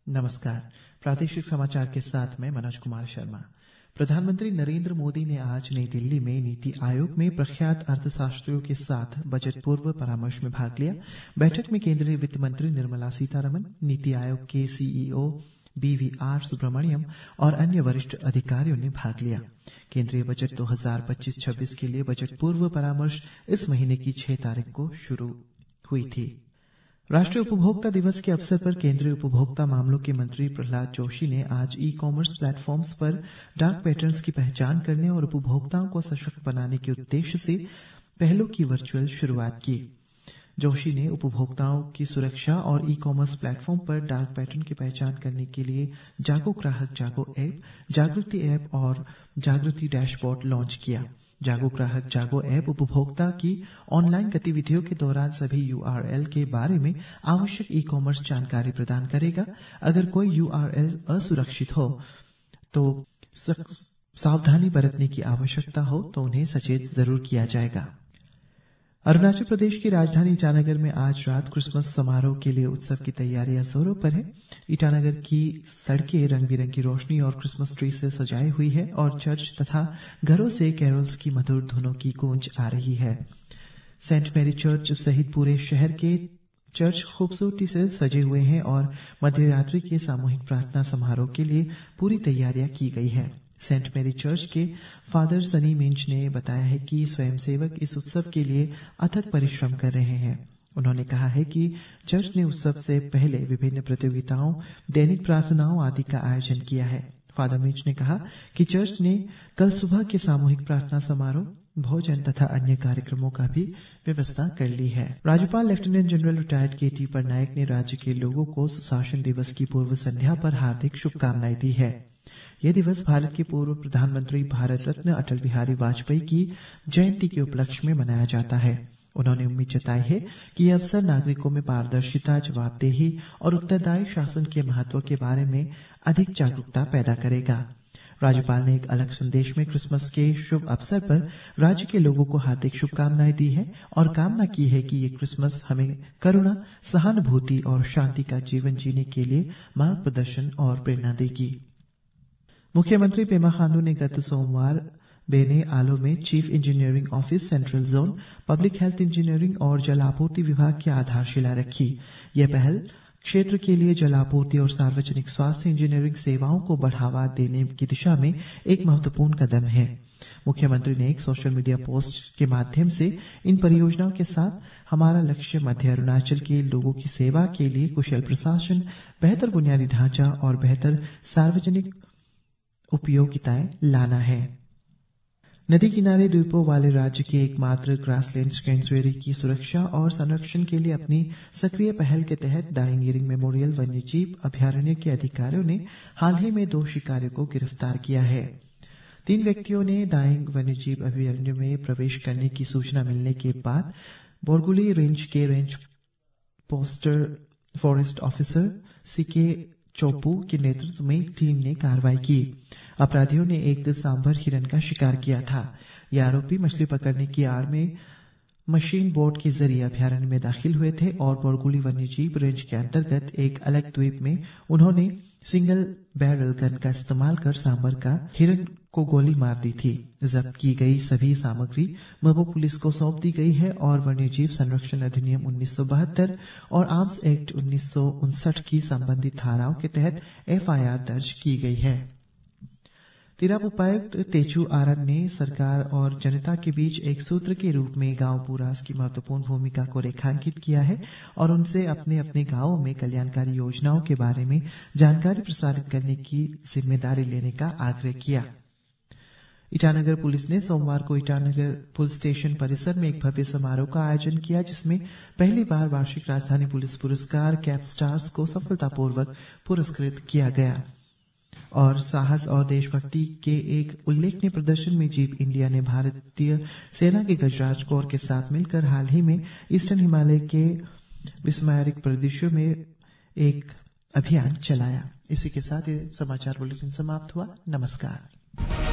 नमस्कार। प्रादेशिक समाचार के साथ मैं मनोज कुमार शर्मा। प्रधानमंत्री नरेंद्र मोदी ने आज नई दिल्ली में नीति आयोग में प्रख्यात अर्थशास्त्रियों के साथ बजट पूर्व परामर्श में भाग लिया। बैठक में केंद्रीय वित्त मंत्री निर्मला सीतारमण, नीति आयोग के सीईओ BVR सुब्रमण्यम और अन्य वरिष्ठ अधिकारियों ने भाग लिया। केंद्रीय बजट 2025-26 के लिए बजट पूर्व परामर्श इस महीने की 6 तारीख को शुरू हुई थी। राष्ट्रीय उपभोक्ता दिवस के अवसर पर केंद्रीय उपभोक्ता मामलों के मंत्री प्रहलाद जोशी ने आज ई-कॉमर्स प्लेटफॉर्म्स पर डार्क पैटर्न्स की पहचान करने और उपभोक्ताओं को सशक्त बनाने के उद्देश्य से पहलों की वर्चुअल शुरुआत की। जोशी ने उपभोक्ताओं की सुरक्षा और ई-कॉमर्स प्लेटफॉर्म पर डार्क पैटर्न की पहचान करने के लिए जागो ग्राहक जागो ऐप, जागृति ऐप और जागृति डैशबोर्ड लॉन्च किया। जागो ग्राहक जागो ऐप उपभोक्ता की ऑनलाइन गतिविधियों के दौरान सभी URL के बारे में आवश्यक ई-कॉमर्स जानकारी प्रदान करेगा। अगर कोई URL असुरक्षित हो तो सावधानी बरतने की आवश्यकता हो तो उन्हें सचेत जरूर किया जाएगा। अरुणाचल प्रदेश की राजधानी ईटानगर में आज रात क्रिसमस समारोह के लिए उत्सव की तैयारियां जोरों पर है। ईटानगर की सड़कें रंग बिरंगी रोशनी और क्रिसमस ट्री से सजाई हुई है और चर्च तथा घरों से कैरोल्स की मधुर धुनों की गूंज आ रही है। सेंट मैरी चर्च सहित पूरे शहर के चर्च खूबसूरती से सजे हुए हैं और मध्यरात्रि के सामूहिक प्रार्थना समारोह के लिए पूरी तैयारियां की गई है। सेंट मैरी चर्च के फादर सनी मिंच ने बताया है कि स्वयंसेवक इस उत्सव के लिए अथक परिश्रम कर रहे हैं। उन्होंने कहा है कि चर्च ने उत्सव से पहले विभिन्न प्रतियोगिताओं, दैनिक प्रार्थनाओं आदि का आयोजन किया है। फादर मिंच ने कहा कि चर्च ने कल सुबह के सामूहिक प्रार्थना समारोह, भोजन तथा अन्य कार्यक्रमों का भी व्यवस्था कर ली है। राज्यपाल lieutenant general retired KT Patnaik ने राज्य के लोगों को सुशासन दिवस की पूर्व संध्या पर हार्दिक शुभकामनाएं दी है। यह दिवस भारत के पूर्व प्रधानमंत्री भारत रत्न अटल बिहारी वाजपेयी की जयंती के उपलक्ष्य में मनाया जाता है। उन्होंने उम्मीद जताई है कि यह अवसर नागरिकों में पारदर्शिता, जवाबदेही और उत्तरदायी शासन के महत्व के बारे में अधिक जागरूकता पैदा करेगा। राज्यपाल ने एक अलग संदेश में क्रिसमस के शुभ अवसर पर राज्य के लोगों को हार्दिक शुभकामनाएं दी है और कामना की है कि ये क्रिसमस हमें करुणा, सहानुभूति और शांति का जीवन जीने के लिए मार्गदर्शन और प्रेरणा देगी। मुख्यमंत्री पेमा खांडू ने गत सोमवार बेने आलो में chief engineering office, central zone, public health engineering और जल आपूर्ति विभाग की आधारशिला रखी। यह पहल क्षेत्र के लिए जल आपूर्ति और सार्वजनिक स्वास्थ्य इंजीनियरिंग सेवाओं को बढ़ावा देने की दिशा में एक महत्वपूर्ण कदम है। मुख्यमंत्री ने एक सोशल मीडिया पोस्ट के माध्यम से इन परियोजनाओं के साथ हमारा लक्ष्य मध्य अरुणाचल के लोगों की सेवा के लिए कुशल प्रशासन, बेहतर बुनियादी ढांचा और बेहतर सार्वजनिक उपयोगिताएं लाना है। नदी किनारे द्वीपों वाले राज्य के एकमात्र ग्रासलैंड सेंचुरी की सुरक्षा और संरक्षण के लिए अपनी सक्रिय पहल के तहत डाइंग ईरिंग मेमोरियल वन्यजीव अभयारण्य के अधिकारियों ने हाल ही में 2 शिकारियों को गिरफ्तार किया है। 3 व्यक्तियों ने डाइंग वन्यजीव अभयारण्य में प्रवेश करने की सूचना मिलने के बाद बोरगुली रेंज के रेंज पोस्टर फॉरेस्ट ऑफिसर CK चोपू के नेतृत्व में टीम ने कार्रवाई की। अपराधियों ने एक सांभर हिरन का शिकार किया था। ये आरोपी मछली पकड़ने की आड़ में मशीन बोट के जरिए अभयारण्य में दाखिल हुए थे और बोरगुली वन्यजीव रेंज के अंतर्गत एक अलग द्वीप में उन्होंने सिंगल बैरल गन का इस्तेमाल कर सांभर का हिरन को गोली मार दी थी। जब्त की गई सभी सामग्री मबो पुलिस को सौंप दी गई है और वन्यजीव संरक्षण अधिनियम 1972 और आर्म्स एक्ट 1959 की संबंधित धाराओं के तहत FIR दर्ज की गई है। तिराप उपायुक्त तेचू आरन ने सरकार और जनता के बीच एक सूत्र के रूप में गांव पुरास की महत्वपूर्ण भूमिका को रेखांकित किया है और उनसे अपने अपने गांवों में कल्याणकारी योजनाओं के बारे में जानकारी प्रसारित करने की जिम्मेदारी लेने का आग्रह किया। ईटानगर पुलिस ने सोमवार को ईटानगर पुलिस स्टेशन परिसर में एक भव्य समारोह का आयोजन किया, जिसमें पहली बार वार्षिक राजधानी पुलिस पुरस्कार कैप स्टार्स को सफलतापूर्वक पुरस्कृत किया गया और साहस और देशभक्ति के एक उल्लेखनीय प्रदर्शन में जीप इंडिया ने भारतीय सेना के गजराज कोर के साथ मिलकर हाल ही में ईस्टर्न हिमालय के विस्मयक प्रदेशों में एक अभियान चलाया। इसी के साथ ये समाचार बुलेटिन समाप्त हुआ। नमस्कार।